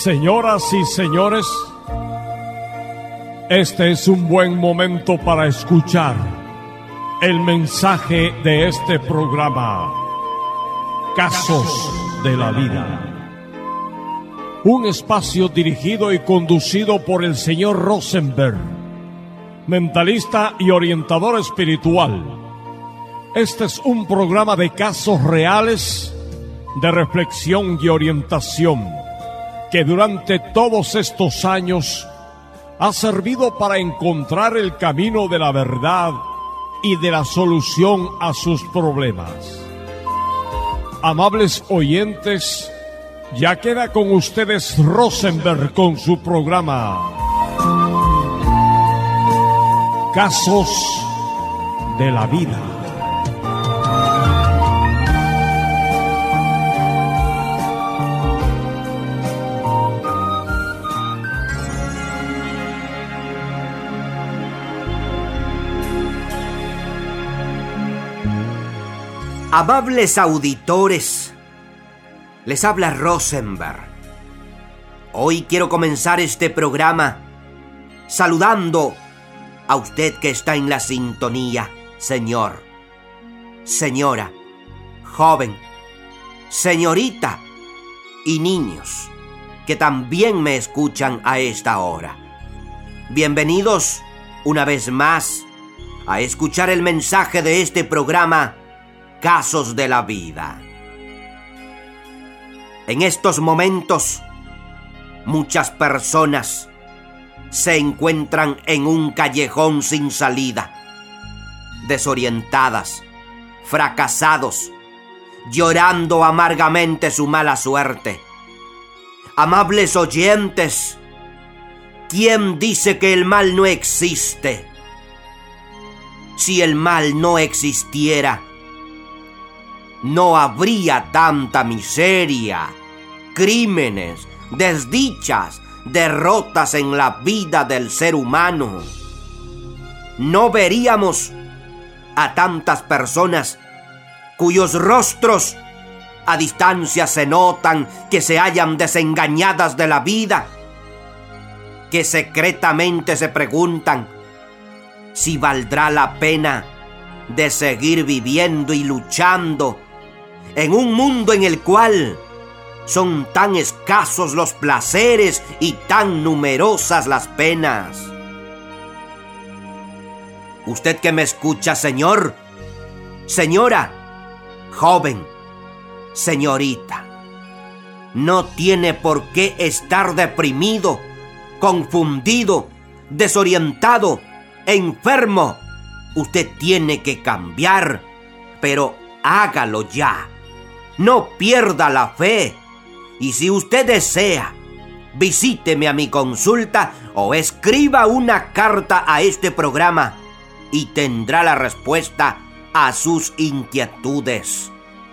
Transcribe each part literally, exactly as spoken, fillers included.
Señoras y señores, este es un buen momento para escuchar el mensaje de este programa, Casos de la Vida. Un espacio dirigido y conducido por el señor Rosenberg, mentalista y orientador espiritual. Este es un programa de casos reales, de reflexión y orientación, que durante todos estos años ha servido para encontrar el camino de la verdad y de la solución a sus problemas. Amables oyentes, ya queda con ustedes Rosenberg con su programa Casos de la Vida. Amables auditores, les habla Rosenberg. Hoy quiero comenzar este programa saludando a usted que está en la sintonía, señor, señora, joven, señorita y niños que también me escuchan a esta hora. Bienvenidos una vez más a escuchar el mensaje de este programa Casos de la Vida. En estos momentos, muchas personas se encuentran en un callejón sin salida, desorientadas, fracasados, llorando amargamente su mala suerte. Amables oyentes, ¿quién dice que el mal no existe? Si el mal no existiera, no habría tanta miseria, crímenes, desdichas, derrotas en la vida del ser humano. No veríamos a tantas personas cuyos rostros a distancia se notan que se hallan desengañadas de la vida, que secretamente se preguntan si valdrá la pena de seguir viviendo y luchando en un mundo en el cual son tan escasos los placeres y tan numerosas las penas. Usted que me escucha, señor, señora, joven, señorita, no tiene por qué estar deprimido, confundido, desorientado, enfermo. Usted tiene que cambiar, pero hágalo ya. No pierda la fe. Y si usted desea, visíteme a mi consulta o escriba una carta a este programa y tendrá la respuesta a sus inquietudes.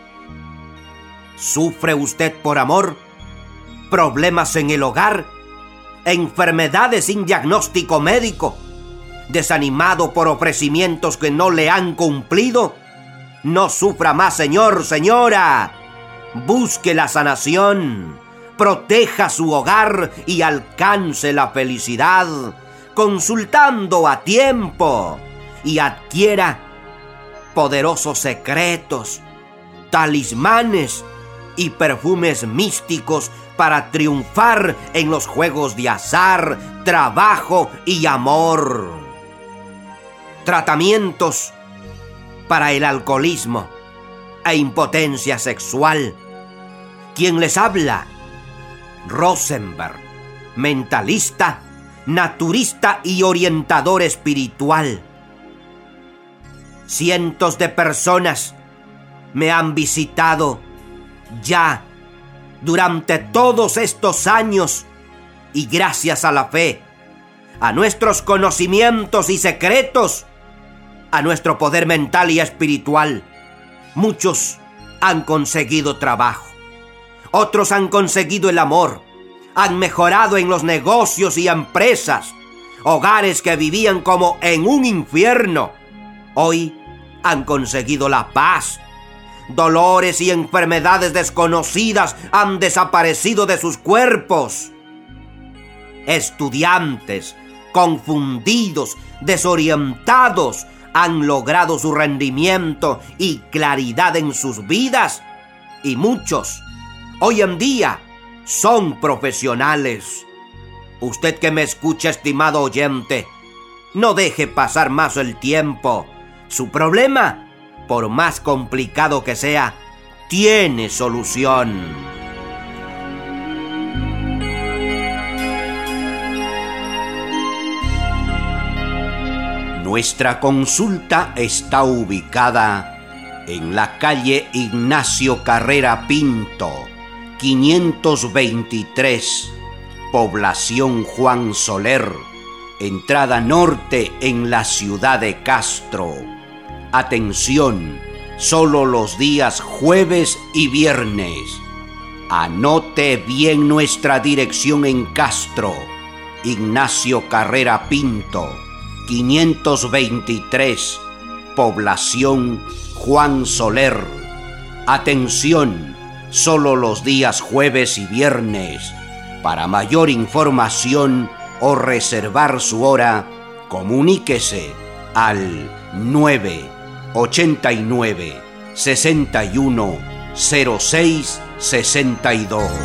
¿Sufre usted por amor? ¿Problemas en el hogar? ¿Enfermedades sin diagnóstico médico? ¿Desanimado por ofrecimientos que no le han cumplido? No sufra más, señor, señora. Busque la sanación, proteja su hogar y alcance la felicidad, consultando a tiempo, y adquiera poderosos secretos, talismanes y perfumes místicos para triunfar en los juegos de azar, trabajo y amor. Tratamientos para el alcoholismo e impotencia sexual. ¿Quién les habla? Rosenberg, mentalista, naturista y orientador espiritual. Cientos de personas me han visitado ya durante todos estos años y gracias a la fe, a nuestros conocimientos y secretos, a nuestro poder mental y espiritual, muchos han conseguido trabajo, otros han conseguido el amor, han mejorado en los negocios y empresas, hogares que vivían como en un infierno, hoy han conseguido la paz. Dolores y enfermedades desconocidas han desaparecido de sus cuerpos. estudiantes, confundidos, desorientados, han logrado su rendimiento y claridad en sus vidas, y muchos hoy en día son profesionales. Usted que me escucha, estimado oyente, no deje pasar más el tiempo. Su problema, por más complicado que sea, tiene solución. Nuestra consulta está ubicada en la calle Ignacio Carrera Pinto, quinientos veintitrés, población Juan Soler, entrada norte en la ciudad de Castro. Atención, solo los días jueves y viernes. Anote bien nuestra dirección en Castro, Ignacio Carrera Pinto, quinientos veintitrés, población Juan Soler. Atención, solo los días jueves y viernes. Para mayor información o reservar su hora, comuníquese al nueve ochenta y nueve, sesenta y uno, cero seis, sesenta y dos.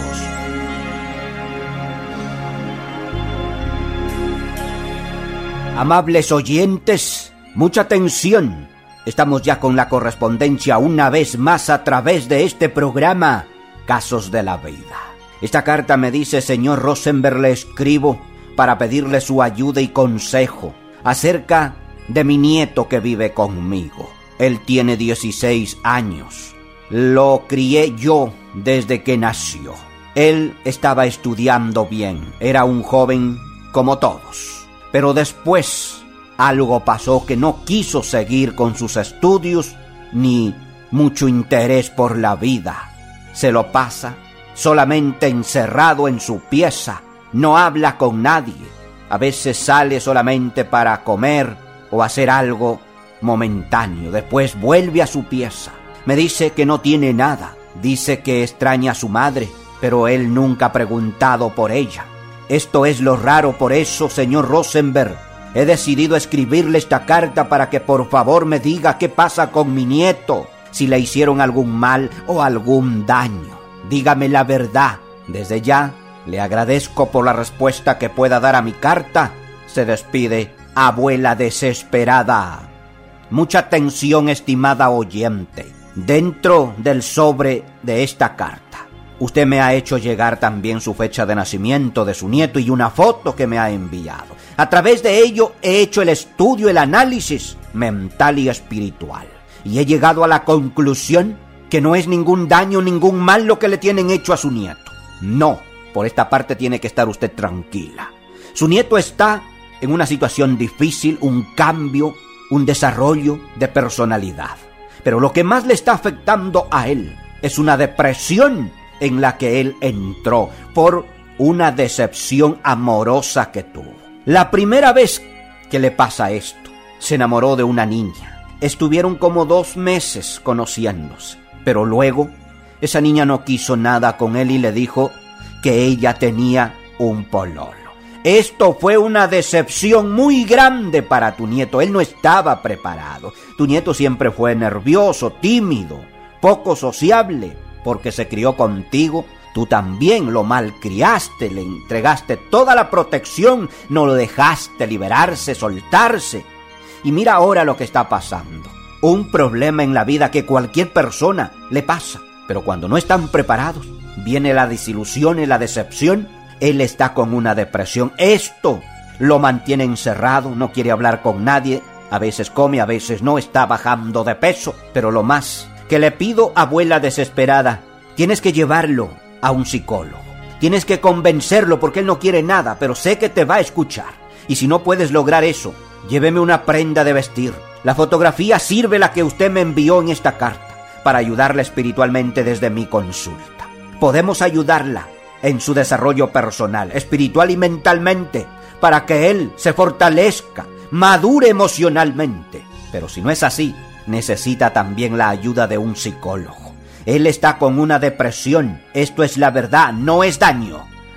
Amables oyentes, mucha atención. Estamos ya con la correspondencia una vez más a través de este programa, Casos de la Vida. Esta carta me dice: señor Rosenberg, le escribo para pedirle su ayuda y consejo acerca de mi nieto que vive conmigo. Él tiene dieciséis años. Lo crié yo desde que nació. Él estaba estudiando bien, era un joven como todos. Pero después algo pasó que no quiso seguir con sus estudios ni mucho interés por la vida. Se lo pasa solamente encerrado en su pieza, no habla con nadie. A veces sale solamente para comer o hacer algo momentáneo. Después vuelve a su pieza. Me dice que no tiene nada. Dice que extraña a su madre, pero él nunca ha preguntado por ella. Esto es lo raro, por eso, señor Rosenberg, he decidido escribirle esta carta para que por favor me diga qué pasa con mi nieto, si le hicieron algún mal o algún daño. Dígame la verdad. Desde ya le agradezco por la respuesta que pueda dar a mi carta. Se despide, abuela desesperada. Mucha atención, estimada oyente. Dentro del sobre de esta carta, usted me ha hecho llegar también su fecha de nacimiento de su nieto y una foto que me ha enviado. A través de ello he hecho el estudio, el análisis mental y espiritual. Y he llegado a la conclusión que no es ningún daño, ningún mal lo que le tienen hecho a su nieto. No, por esta parte tiene que estar usted tranquila. Su nieto está en una situación difícil, un cambio, un desarrollo de personalidad. Pero lo que más le está afectando a él es una depresión en la que él entró por una decepción amorosa que tuvo. La primera vez que le pasa esto, se enamoró de una niña. Estuvieron como dos meses conociéndose, pero luego esa niña no quiso nada con él y le dijo que ella tenía un pololo. Esto fue una decepción muy grande para tu nieto. Él no estaba preparado. Tu nieto siempre fue nervioso, tímido, poco sociable, porque se crió contigo. Tú también lo malcriaste, le entregaste toda la protección, no lo dejaste liberarse, soltarse. Y mira ahora lo que está pasando. Un problema en la vida que cualquier persona le pasa. Pero cuando no están preparados, viene la desilusión y la decepción. Él está con una depresión. Esto lo mantiene encerrado, no quiere hablar con nadie. A veces come, a veces no, está bajando de peso. Pero lo más que le pido, abuela desesperada, tienes que llevarlo a un psicólogo. Tienes que convencerlo porque él no quiere nada, pero sé que te va a escuchar. Y si no puedes lograr eso, lléveme una prenda de vestir. La fotografía sirve, la que usted me envió en esta carta, para ayudarla espiritualmente desde mi consulta. Podemos ayudarla en su desarrollo personal, espiritual y mentalmente, para que él se fortalezca, madure emocionalmente. Pero si no es así, necesita también la ayuda de un psicólogo. Él está con una depresión. Esto es la verdad, no es daño.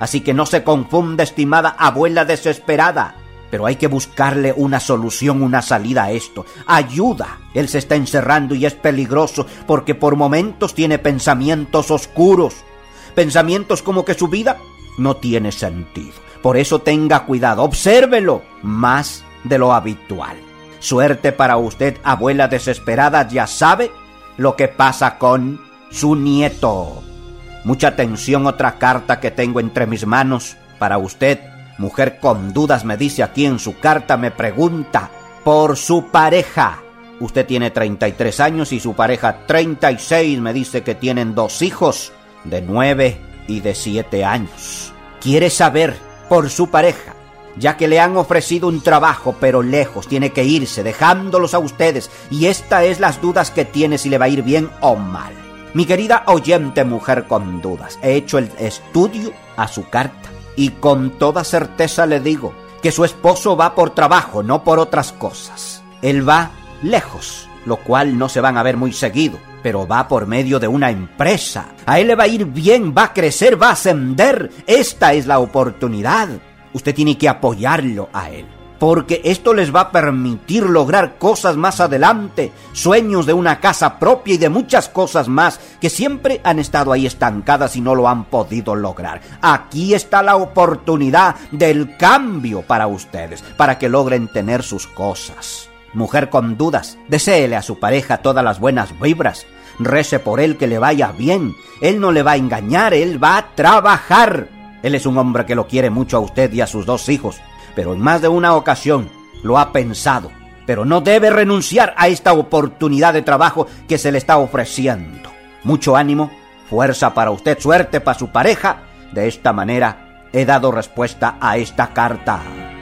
Así que no se confunda, estimada abuela desesperada. Pero hay que buscarle una solución, una salida a esto. Ayuda. Él se está encerrando y es peligroso porque por momentos tiene pensamientos oscuros. Pensamientos como que su vida no tiene sentido. Por eso tenga cuidado, obsérvelo más de lo habitual. Suerte para usted, abuela desesperada, ya sabe lo que pasa con su nieto. Mucha atención, otra carta que tengo entre mis manos para usted. Mujer con dudas, me dice aquí en su carta, me pregunta por su pareja. Usted tiene treinta y tres años y su pareja treinta y seis, me dice que tienen dos hijos de nueve y de siete años. Quiere saber por su pareja, ya que le han ofrecido un trabajo, pero lejos, tiene que irse, dejándolos a ustedes, y esta es las dudas que tiene, si le va a ir bien o mal. Mi querida oyente, mujer con dudas, he hecho el estudio a su carta, y con toda certeza le digo que su esposo va por trabajo, no por otras cosas. Él va lejos, lo cual no se van a ver muy seguido, pero va por medio de una empresa. A él le va a ir bien, va a crecer, va a ascender. Esta es la oportunidad. Usted tiene que apoyarlo a él, porque esto les va a permitir lograr cosas más adelante, sueños de una casa propia y de muchas cosas más que siempre han estado ahí estancadas y no lo han podido lograr. Aquí está la oportunidad del cambio para ustedes, para que logren tener sus cosas. Mujer con dudas, deséele a su pareja todas las buenas vibras, rece por él que le vaya bien. Él no le va a engañar, él va a trabajar. Él es un hombre que lo quiere mucho a usted y a sus dos hijos, pero en más de una ocasión lo ha pensado, pero no debe renunciar a esta oportunidad de trabajo que se le está ofreciendo. Mucho ánimo, fuerza para usted, suerte para su pareja. De esta manera he dado respuesta a esta carta.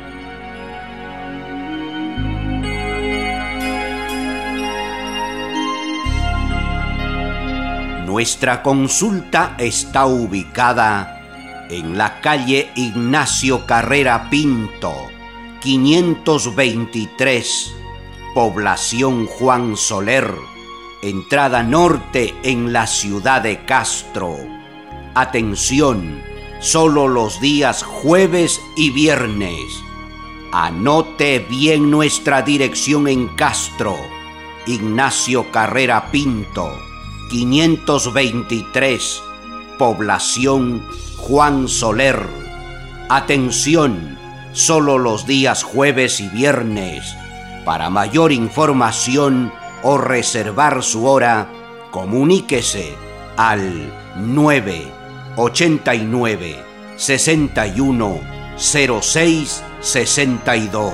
Nuestra consulta está ubicada en la calle Ignacio Carrera Pinto, quinientos veintitrés, población Juan Soler, entrada norte en la ciudad de Castro. Atención, solo los días jueves y viernes. Anote bien nuestra dirección en Castro, Ignacio Carrera Pinto, quinientos veintitrés, población Juan Soler. Atención, solo los días jueves y viernes. Para mayor información o reservar su hora, comuníquese al nueve ochenta y nueve, sesenta y uno, cero seis sesenta y dos.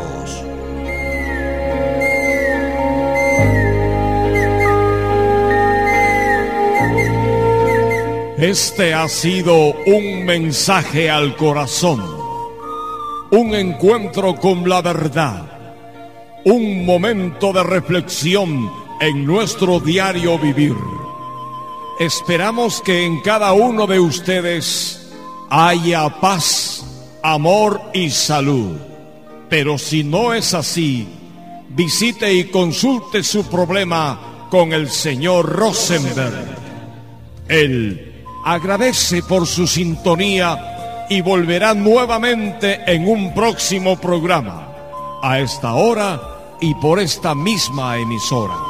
Este ha sido un mensaje al corazón, un encuentro con la verdad, un momento de reflexión en nuestro diario vivir. Esperamos que en cada uno de ustedes haya paz, amor y salud. Pero si no es así, visite y consulte su problema con el señor Rosenberg. Él agradece por su sintonía y volverá nuevamente en un próximo programa, a esta hora y por esta misma emisora.